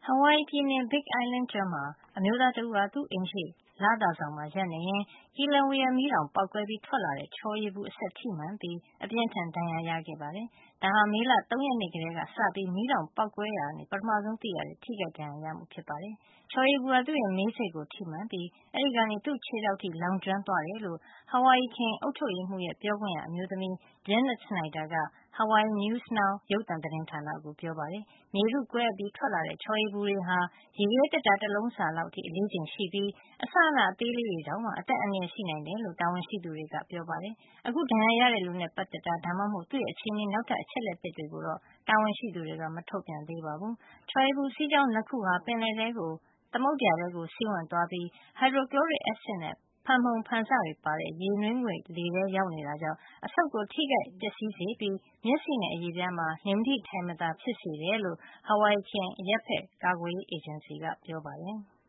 Hawaii ပြည်နယ် Big Island ကျွန်းမှာ အမျိုးသားတဦးဟာ သူ့အိမ်ရှေ့ လသာဆောင်မှာ ရပ်နေရင်း Kilauea မီးတောင်ပေါက်ကွဲပြီး ထွက်လာတဲ့ ချောရည်ပူအစက်ထိမှန်ပြီး အပြင်းအထန် ဒဏ်ရာရခဲ့ပါတယ်။ ဒါဟာ မေလ ၃ ရက်နေ့ကတည်းကစပြီး မီးတောင်ပေါက်ကွဲရာကနေ ပထမဆုံးသိရတဲ့ ထိခိုက်ဒဏ်ရာရမှု ဖြစ်ပါတယ်။ ချော်ရည်ပူဟာ သူ့မေးဆိပ်ကို ထိမှန်ပြီး အဲဒီကနေ သူ့ခြေထောက်အထိ လောင်ကျွမ်းသွားတယ်လို့ Hawaii ခရိုင်အုပ်ချုပ်ရေးမှူးရဲ့ ပြောခွင့်ရအမျိုးသမီး Janet Snyder က Hawaii News Now ရုပ်သံသတင်းဌာနကို ပြောပါတယ်။ မြေထုကွဲအပ်ပြီး ထွက်လာတဲ့ ချော်ရည်ပူတွေဟာ ရေခဲသေတ္တာ တလုံးစာလောက်အထိ အလေးချိန်ရှိပြီး အစအန အသေးလေးတွေတောင်မှ အသက်အန္တရာယ်ရှိနိုင်တယ်လို့ တာဝန်ရှိသူတွေက ပြောပါတယ်။ အခု ဒဏ်ရာရတဲ့လူနဲ့ ပတ်သက်တာ ဒါမှမဟုတ် သူ့ရဲ့ အခြေအနေ နောက်ထပ် အချက်လက်သစ်တွေကိုတော့ တာဝန်ရှိသူတွေက မထုတ်ပြန်သေးပါဘူး။ ချော်ရည်ပူစီးကြောင်း ၂ ခုဟာ ပင်လယ်ထဲကို သမုဒ္ဒရာထဲ စီးဝင်သွားပြီး hydrochloric acid နဲ့ ဖန်မှုန် ဖန်စတွေပါတဲ့ ရေနွေးငွေ့လေထဲ ရောက်နေတာကြောင့် အဆုတ်ကို ထိခိုက်ပျက်စီးစေပြီး မျက်စိနဲ့ အရေပြားမှာ နေမထိ ထိုင်မသာ ဖြစ်စေတယ်လို့ Hawaii ခရိုင် အရပ်ဘက် ကာကွယ်ရေးအေဂျင်စီက ပြောပါတယ်။